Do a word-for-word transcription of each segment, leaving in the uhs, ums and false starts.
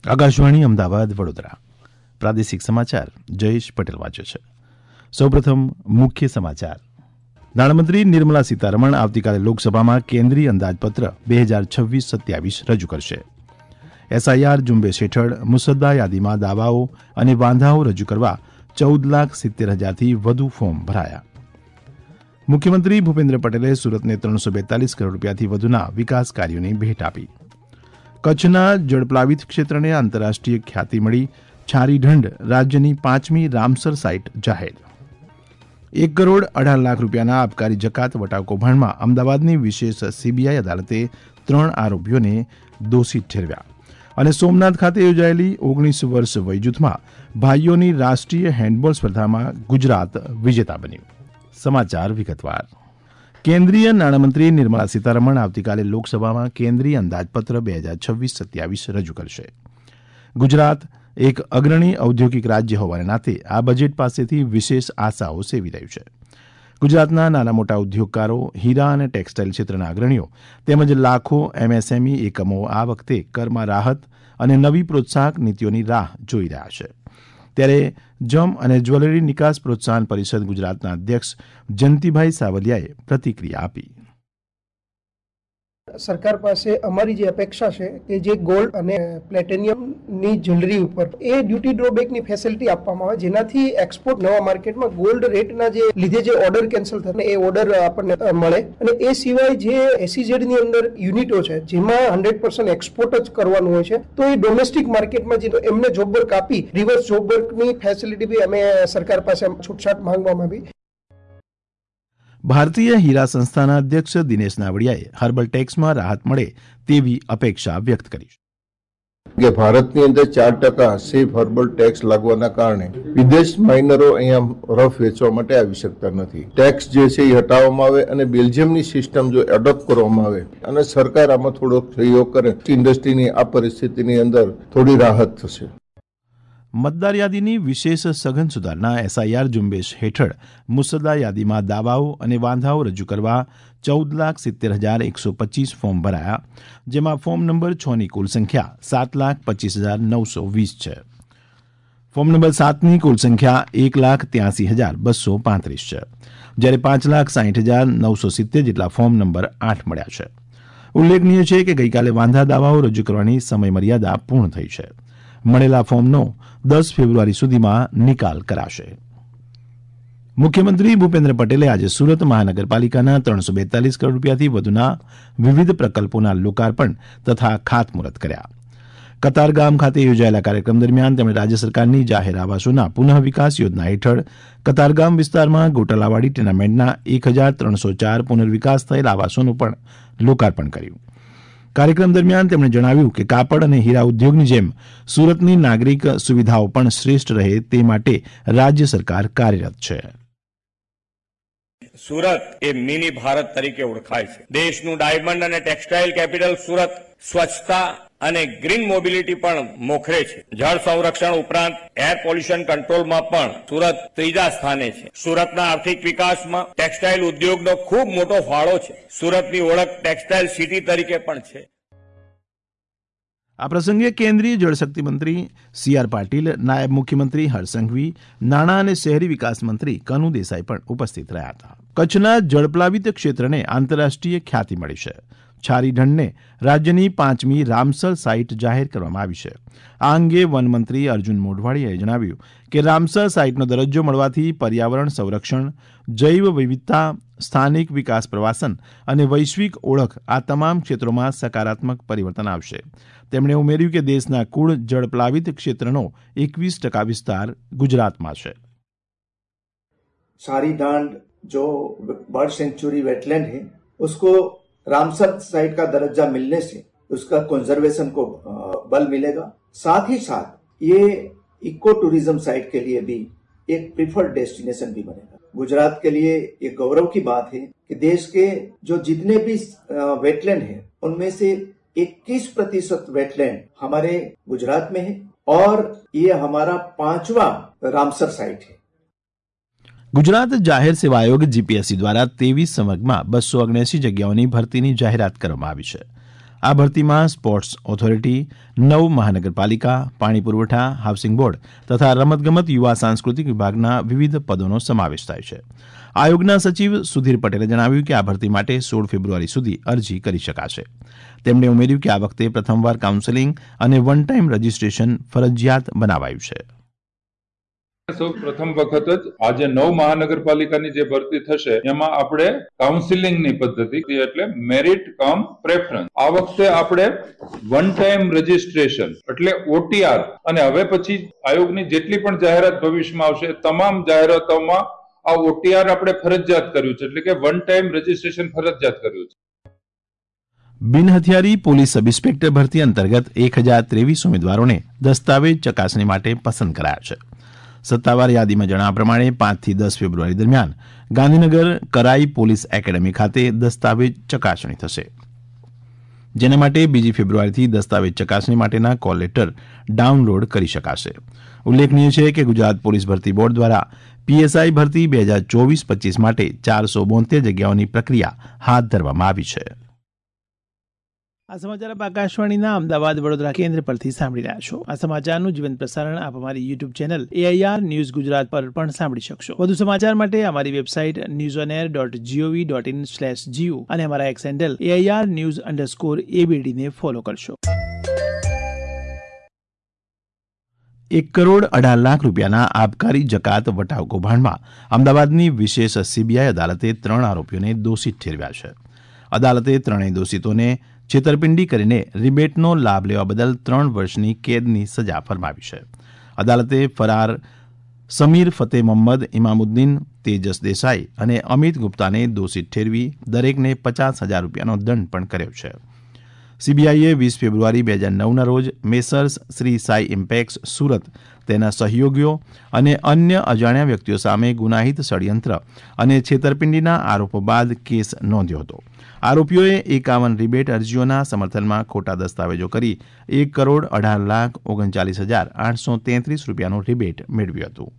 આકાશવાણી અમદાવાદ વડોદરા પ્રાદેશિક સમાચાર જયેશ પટેલ વાંચે છે. સૌપ્રથમ મુખ્ય સમાચાર. નાણામંત્રી નિર્મલા સીતારમણ આવતીકાલે લોકસભામાં કેન્દ્રીય અંદાજપત્ર બે હજાર છવ્વીસ સત્યાવીસ રજૂ કરશે. એસઆઈઆર ઝુંબેશ હેઠળ મુસદ્દા યાદીમાં દાવાઓ અને વાંધાઓ રજૂ કરવા ચૌદ લાખ સિત્તેર હજારથી વધુ ફોર્મ ભરાયા. મુખ્યમંત્રી ભૂપેન્દ્ર પટેલે સુરતને ત્રણસો બેતાલીસ કરોડ રૂપિયાથી વધુના વિકાસ કાર્યોની ભેટ આપી. કચ્છના જળપ્લાવિત ક્ષેત્રને આંતરરાષ્ટ્રીય ખ્યાતિ મળી. છારીઢંઢ રાજ્યની પાંચમી રામસર સાઇટ જાહેર. એક કરોડ અઢાર લાખ રૂપિયાના આબકારી જકાત વટાવ કૌભાંડમાં અમદાવાદની વિશેષ સીબીઆઈ અદાલતે ત્રણ આરોપીઓને દોષિત ઠેરવ્યા. અને સોમનાથ ખાતે યોજાયેલી ઓગણીસ વર્ષ વયજૂથમાં ભાઈઓની રાષ્ટ્રીય હેન્ડબોલ સ્પર્ધામાં ગુજરાત વિજેતા બન્યું. સમાચાર વિગતવાર. કેન્દ્રીય નાણામંત્રી નિર્મલા સીતારમણ આવતીકાલે લોકસભામાં કેન્દ્રીય અંદાજપત્ર બે હજાર છવ્વીસ સત્યાવીસ રજૂ કરશે. ગુજરાત એક અગ્રણી ઔદ્યોગિક રાજ્ય હોવાને નાતે આ બજેટ પાસેથી વિશેષ આશાઓ સેવી રહ્યું છે. ગુજરાતના નાના મોટા ઉદ્યોગકારો, હીરા અને ટેક્સટાઇલ ક્ષેત્રના અગ્રણીઓ તેમજ લાખો એમએસએમઈ એકમો આ વખતે કરમાં રાહત અને નવી પ્રોત્સાહક નીતિઓની રાહ જોઈ રહ્યા છે. ત્યારે જમ અને જ્વેલરી નિકાસ પ્રોત્સાહન પરિષદ ગુજરાતના અધ્યક્ષ જયંતિભાઈ સાવલિયાએ પ્રતિક્રિયા આપી. સરકાર પાસે અમારી જે અપેક્ષા છે કે જે ગોલ્ડ અને પ્લેટિનિયમની જ્વેલરી ઉપર એ ડ્યુટી ડ્રોબેકની ફેસિલિટી આપવામાં આવે, જેનાથી એક્સપોર્ટ નવા માર્કેટમાં ગોલ્ડ રેટના જે લીધે જે ઓર્ડર કેન્સલ થતા એ ઓર્ડર આપણને મળે. અને એ સિવાય જે એસઈઝેડ ની અંદર યુનિટો છે જેમાં હંડ્રેડ પર્સન્ટ એક્સપોર્ટ જ કરવાનું હોય છે, તો એ ડોમેસ્ટિક માર્કેટમાં જે એમને જોબ વર્ક આપી રિવર્સ જોબ વર્કની ફેસિલિટી બી અમે સરકાર પાસે છૂટછાટ માંગવામાં આવી. ભારતીય હીરા સંસ્થાના અધ્યક્ષ દિનેશ નાવડિયાએ હર્બલ ટેક્સમાં રાહત મળે તેવી અપેક્ષા વ્યક્ત કરી કે ભારતની અંદર ચાર ટકા સેફ હર્બલ ટેક્સ લાગવાના કારણે વિદેશ માઇનરો અહીંયા રફ વેચવા માટે આવી શકતા નથી. ટેક્સ જે છે એ હટાવવામાં આવે અને બેલ્જિયમની સિસ્ટમ જો એડોપ્ટ કરવામાં આવે અને સરકાર આમાં થોડોક સહયોગ કરે, ઇન્ડસ્ટ્રીની આ પરિસ્થિતિની અંદર થોડી રાહત થશે. મતદાર યાદીની વિશેષ સઘન સુધારણા એસઆઈઆર ઝુંબેશ હેઠળ મુસદ્દા યાદીમાં દાવાઓ અને વાંધાઓ રજૂ કરવા ચૌદ લાખ સિત્તેર હજાર એકસો પચીસ ફોર્મ ભરાયા, જેમાં ફોર્મ નંબર છ ની કુલ સંખ્યા સાત લાખ પચીસ હજાર નવસો વીસ છે. ફોર્મ નંબર સાતની કુલ સંખ્યા એક લાખ ત્યાસી હજાર બસો પાંત્રીસ છે, જ્યારે પાંચ લાખ સાહીઠ હજાર નવસો સિત્તેર જેટલા ફોર્મ નંબર આઠ મળ્યા છે. ઉલ્લેખનીય છે કે ગઈકાલે વાંધા દાવાઓ રજૂ કરવાની સમય મર્યાદા પૂર્ણ થઈ છે. મળેલા ફોર્મનો દસ ફેબ્રુઆરી સુધીમાં નિકાલ કરાશે. મુખ્યમંત્રી ભૂપેન્દ્ર પટેલે આજે સુરત મહાનગરપાલિકાના ત્રણસો બેતાલીસ કરોડ રૂપિયાથી વધુના વિવિધ પ્રકલ્પોના લોકાર્પણ તથા ખાતમુહૂર્ત કર્યા. કતારગામ ખાતે યોજાયેલા કાર્યક્રમ દરમિયાન તેમણે રાજ્ય સરકારની જાહેર આવાસોના પુનઃ વિકાસ યોજના હેઠળ કતારગામ વિસ્તારમાં ગોટાલાવાડી ટેનામેન્ટના એક હજાર ત્રણસો ચાર પુનર્વિકાસ થયેલ આવાસોનું પણ લોકાર્પણ કર્યું. કાર્યક્રમ દરમિયાન તેમણે જણાવ્યું કે કાપડ અને હીરા ઉદ્યોગની જેમ સુરતની નાગરિક સુવિધાઓ પણ શ્રેષ્ઠ રહે તે માટે રાજ્ય સરકાર કાર્યરત છે. સુરત એ મિની ભારત તરીકે ઓળખાય છે. દેશનું ડાયમંડ અને ટેક્સટાઇલ કેપિટલ સુરત સ્વચ્છતા અને ગ્રીન મોબિલિટી પણ મોખરે છે. જળ સંરક્ષણ ઉપરાંત એર પોલ્યુશન કંટ્રોલમાં પણ સુરત ત્રીજા સ્થાને છે. સુરતના આર્થિક વિકાસમાં ટેક્સટાઇલ ઉદ્યોગનો ખૂબ મોટો ફાળો છે. સુરતની ઓળખ ટેક્સટાઇલ સિટી તરીકે પણ છે. આ પ્રસંગે કેન્દ્રીય જળશક્તિ મંત્રી સી આર પાટીલ, નાયબ મુખ્યમંત્રી હર્ષ સંઘવી, નાણાં અને શહેરી વિકાસ મંત્રી કનુ દેસાઈ પણ ઉપસ્થિત રહ્યા હતા. કચ્છના જળપ્લાવિત ક્ષેત્રને આંતરરાષ્ટ્રીય ખ્યાતિ મળી છે. છારીઢંઢને રાજ્યની પાંચમી રામસર સાઇટ જાહેર કરવામાં આવી છે. આ અંગે વનમંત્રી અર્જુન મોઢવાડિયાએ જણાવ્યું કે રામસર સાઇટનો દરજ્જો મળવાથી પર્યાવરણ સંરક્ષણ, જૈવ વિવિધતા, સ્થાનિક વિકાસ, પ્રવાસન અને વૈશ્વિક ઓળખ આ તમામ ક્ષેત્રોમાં સકારાત્મક પરિવર્તન આવશે. તેમણે ઉમેર્યું કે દેશના કુલ જળપ્લાવિત ક્ષેત્રનો એકવીસ ટકા વિસ્તાર ગુજરાતમાં છે. छारीढंढ जो बर्ड सेंचुरी वेटलैंड है उसको रामसर साइट का दर्जा मिलने से उसका कंजर्वेशन को बल मिलेगा. साथ ही साथ ये इको टूरिज्म साइट के लिए भी एक प्रिफर्ड डेस्टिनेशन भी बनेगा. गुजरात के लिए ये गौरव की बात है कि देश के जो जितने भी वेटलैंड है उनमें से इक्कीस प्रतिशत वेटलैंड हमारे गुजरात में है और ये हमारा पांचवा रामसर साइट है. ગુજરાત જાહેર સેવા આયોગ જીપીએસસી દ્વારા ત્રેવીસ સંવર્ગમાં બસો ઓગણએસી જગ્યાઓની ભરતીની જાહેરાત કરવામાં આવી છે. આ ભરતીમાં સ્પોર્ટ્સ ઓથોરિટી, નવ મહાનગરપાલિકા, પાણી પુરવઠા, હાઉસિંગ બોર્ડ તથા રમતગમત યુવા સાંસ્કૃતિક વિભાગના વિવિધ પદોનો સમાવેશ થાય છે. આયોગના સચિવ સુધીર પટેલે જણાવ્યું કે આ ભરતી માટે સોળ ફેબ્રુઆરી સુધી અરજી કરી શકાશે. તેમણે ઉમેર્યું કે આ વખતે પ્રથમવાર કાઉન્સેલિંગ અને વન ટાઈમ રજીસ્ટ્રેશન ફરજિયાત બનાવાયું છે. સૌ પ્રથમ વખત જ આજે નવ મહાનગરપાલિકાની જે ભરતી થશે એમાં આપણે કાઉન્સિલિંગની પદ્ધતિ એટલે મેરિટ કમ પ્રેફરન્સ. આ વખતે આપણે વન ટાઈમ રજીસ્ટ્રેશન એટલે ઓટીઆર અને હવે પછી આયોગની જેટલી પણ જાહેરાત ભવિષ્યમાં આવશે તમામ જાહેરાતોમાં આ ઓટીઆર આપણે ફરજિયાત કર્યું છે એટલે કે વન ટાઈમ રજીસ્ટ્રેશન ફરજિયાત કર્યું છે. બિન હથિયારી પોલીસ સબ ઇન્સ્પેક્ટર ભરતી અંતર્ગત એક હજાર ત્રેવીસ ઉમેદવારોને દસ્તાવેજ ચકાસણી માટે પસંદ કરાયા છે. સત્તાવાર યાદીમાં જણાવ્યા પ્રમાણે પાંચથી દસ ફેબ્રુઆરી દરમિયાન ગાંધીનગર કરાઈ પોલીસ એકેડમી ખાતે દસ્તાવેજ ચકાસણી થશે, જેના માટે બીજી ફેબ્રુઆરીથી દસ્તાવેજ ચકાસણી માટેના કોલ લેટર ડાઉનલોડ કરી શકાશે. ઉલ્લેખનીય છે કે ગુજરાત પોલીસ ભરતી બોર્ડ દ્વારા પીએસઆઈ ભરતી બે હજાર ચોવીસ પચીસ માટે ચારસો બોતેર જગ્યાઓની પ્રક્રિયા હાથ ધરવામાં આવી છે. આ સમાચાર આપ આકાશવાણીના અમદાવાદ વડોદરા કેન્દ્ર પરથી સાંભળી રહ્યા છો. આ સમાચારનું જીવંત પ્રસારણ આપ અમારી YouTube channel AIR news Gujarat પર પણ સાંભળી શકશો. વધુ સમાચાર માટે અમારી website news on air dot GOV dot in slash GO અને અમારા X handle AIR news underscore એબીડીને ફોલો કરશો. એક કરોડ અઢાર લાખ રૂપિયાના આબકારી જકાત વટાવ કૌભાંડમાં અમદાવાદની વિશેષ સીબીઆઈ અદાલતે ત્રણ આરોપીઓને દોષિત ઠેરવ્યા છે. અદાલતે ત્રણેય દોષિતોને છેતરપિંડી કરીને રિબેટનો લાભ લેવા બદલ ત્રણ વર્ષની કેદની સજા ફરમાવી છે. અદાલતે ફરાર સમીર ફતેહ મોહમ્મદ, ઇમામુદ્દીન, તેજસ દેસાઈ અને અમિત ગુપ્તાને દોષિત ઠેરવી દરેકને પચાસ હજાર રૂપિયાનો દંડ પણ કર્યો છે. સીબીઆઈએ વીસ ફેબ્રુઆરી બે હજાર નવના રોજ મેસર્સ શ્રી સાઈ ઇમ્પેક્સ સુરત, તેના સહયોગીઓ અને અન્ય અજાણ્યા વ્યક્તિઓ સામે ગુનાહિત ષડયંત્ર અને છેતરપિંડીના આરોપો બાદ કેસ નોંધ્યો હતો. આરોપીઓએ એકાવન રિબેટ અરજીઓના સમર્થનમાં ખોટા દસ્તાવેજો કરી એક કરોડ અઢાર લાખ ઓગણચાલીસ હજાર આઠસો તેત્રીસ રૂપિયાનું રિબેટ મેળવ્યું હતું.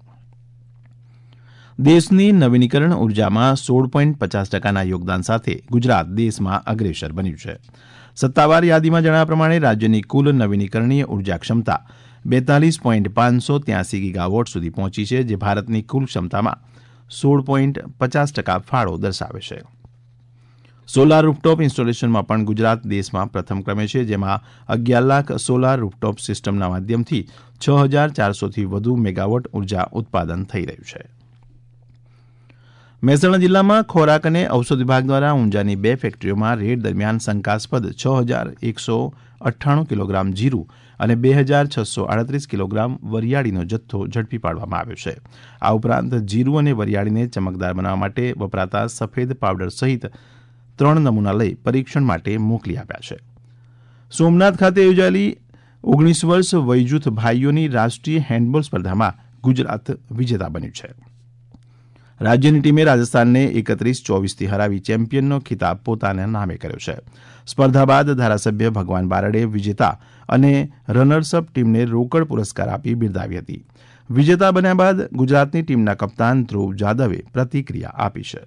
દેશની નવીનીકરણ ઉર્જામાં સોળ પોઈન્ટ પચાસ ટકાના યોગદાન સાથે ગુજરાત દેશમાં અગ્રેસર બન્યું છે. સત્તાવાર યાદીમાં જણાવ્યા પ્રમાણે રાજ્યની કુલ નવીનીકરણીય ઉર્જા ક્ષમતા બેતાલીસ પોઈન્ટ પાંચસો ત્યાસી ગીગાવોટ સુધી પહોંચી છે, જે ભારતની કુલ ક્ષમતામાં સોળ પોઈન્ટ પચાસ ટકા ફાળો દર્શાવે છે. સોલાર રૂફટોપ ઇન્સ્ટોલેશનમાં પણ ગુજરાત દેશમાં પ્રથમ ક્રમે છે, જેમાં અગિયાર લાખ સોલાર રૂફટોપ સિસ્ટમના માધ્યમથી છ હજાર ચારસોથી વધુ મેગાવોટ ઉર્જા ઉત્પાદન થઈ રહ્યું છે. મહેસાણા જિલ્લામાં ખોરાક અને ઔષધ વિભાગ દ્વારા ઊંઝાની બે ફેક્ટરીઓમાં રેડ દરમિયાન શંકાસ્પદ છ હજાર એકસો અઠ્ઠાણું કિલોગ્રામ જીરું અને બે હજાર છસો આડત્રીસ કિલોગ્રામ વરિયાળીનો જથ્થો ઝડપી પાડવામાં આવ્યો છે. આ ઉપરાંત જીરું અને વરિયાળીને ચમકદાર બનાવવા માટે વપરાતા સફેદ પાવડર સહિત ત્રણ નમૂના લઈ પરીક્ષણ માટે મોકલી આપ્યા છે. સોમનાથ ખાતે યોજાયેલી ઓગણીસ વર્ષ વયજૂથ ભાઈઓની રાષ્ટ્રીય હેન્ડબોલ સ્પર્ધામાં ગુજરાત વિજેતા બન્યું છે. રાજ્યની ટીમે રાજસ્થાનને એકત્રીસ ચોવીસથી હરાવી ચેમ્પિયનનો ખિતાબ પોતાના નામે કર્યો છે. સ્પર્ધા બાદ ધારાસભ્ય ભગવાન બારડે વિજેતા અને રનર્સઅપ ટીમને રોકડ પુરસ્કાર આપી બિરદાવી હતી. વિજેતા બન્યા બાદ ગુજરાતની ટીમના કપ્તાન ધ્રુવ જાદવે પ્રતિક્રિયા આપી છે.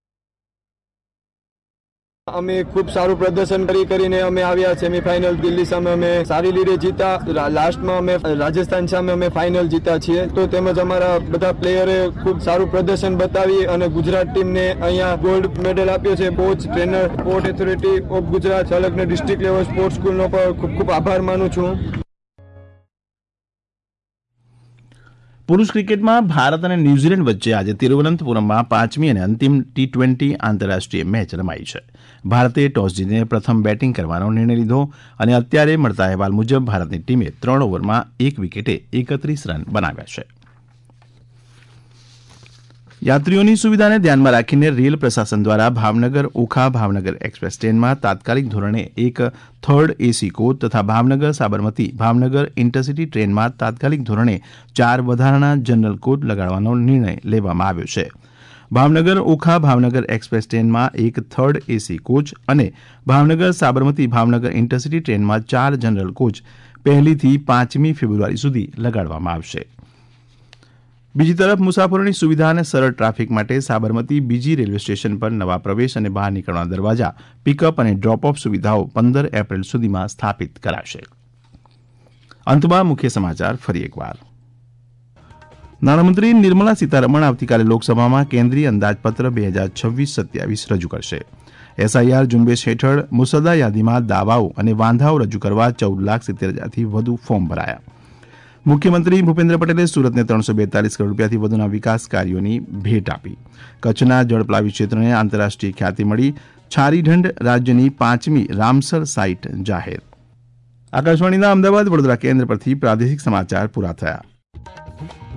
અમે ખૂબ સારું પ્રદર્શન કરી કરીને અમે આવ્યા સેમીફાઇનલ. દિલ્હી સામે અમે સારી રીતે જીતા. લાસ્ટમાં અમે રાજસ્થાન સામે અમે ફાઇનલ જીતા છીએ. તો તેમજ અમારા બધા પ્લેયરે ખૂબ સારું પ્રદર્શન બતાવી અને ગુજરાત ટીમને અહીંયા ગોલ્ડ મેડલ આપ્યો છે. Coach, trainer, sport authority of Gujarat, ચાલકને ડિસ્ટ્રિક્ટ લેવલ સ્પોર્ટ્સ સ્કૂલનો પણ ખૂબ ખૂબ આભાર માનું છું. પુરુષ ક્રિકેટમાં ભારત અને ન્યૂઝીલેન્ડ વચ્ચે આજે તિરુવનંતપુરમમાં પાંચમી અને અંતિમ ટી ટ્વેન્ટી આંતરરાષ્ટ્રીય મેચ રમાઈ છે. ભારતે ટોસ જીતીને પ્રથમ બેટિંગ કરવાનો નિર્ણય લીધો અને અત્યારે મળતા અહેવાલ મુજબ ભારતની ટીમે ત્રણ ઓવરમાં એક વિકેટે એકત્રીસ રન બનાવ્યા છે. યાત્રીઓની સુવિધાને ધ્યાનમાં રાખીને રેલ પ્રશાસન દ્વારા ભાવનગર ઓખા ભાવનગર એક્સપ્રેસ ટ્રેનમાં તાત્કાલિક ધોરણે એક થર્ડ એસી કોચ તથા ભાવનગર સાબરમતી ભાવનગર ઇન્ટરસિટી ટ્રેનમાં તાત્કાલિક ધોરણે ચાર વધારાના જનરલ કોચ લગાડવાનો નિર્ણય લેવામાં આવ્યો છે. ભાવનગર ઓખા ભાવનગર એક્સપ્રેસ ટ્રેનમાં એક થર્ડ એસી કોચ અને ભાવનગર સાબરમતી ભાવનગર ઇન્ટરસિટી ટ્રેનમાં ચાર જનરલ કોચ પહેલીથી પાંચમી ફેબ્રુઆરી સુધી લગાડવામાં આવશે. બીજી તરફ મુસાફરોની સુવિધા અને સરળ ટ્રાફિક માટે સાબરમતી બીજી રેલવે સ્ટેશન પર નવા પ્રવેશ અને બહાર નીકળવાના દરવાજા, પિકઅપ અને ડ્રોપ ઓફ સુવિધાઓ પંદર એપ્રિલ સુધીમાં સ્થાપિત કરાશે. અંતમાં મુખ્ય સમાચાર ફરી એકવાર. નાણામંત્રી નિર્મલા સીતારમણ આવતીકાલે લોકસભામાં કેન્દ્રીય અંદાજપત્ર બે હજાર છવ્વીસ સત્યાવીસ રજૂ કરશે. એસઆઈઆર ઝુંબેશ હેઠળ મુસદ્દા યાદીમાં દાવાઓ અને વાંધાઓ રજૂ કરવા ચૌદ લાખ સિત્તેર હજારથી વધુ ફોર્મ ભરાયા. મુખ્યમંત્રી ભૂપેન્દ્ર પટેલે સુરતને ત્રણસો બેતાલીસ કરોડ રૂપિયાથી વધુના વિકાસ કાર્યોની ભેટ આપી. કચ્છના જળપ્લાવી ક્ષેત્રને આંતરરાષ્ટ્રીય ખ્યાતિ મળી. છારીઢંઢ રાજ્યની પાંચમી રામસર સાઇટ જાહેર. આકાશવાણીના અમદાવાદ વડોદરા કેન્દ્ર પરથી પ્રાદેશિક સમાચાર પૂરા થયા.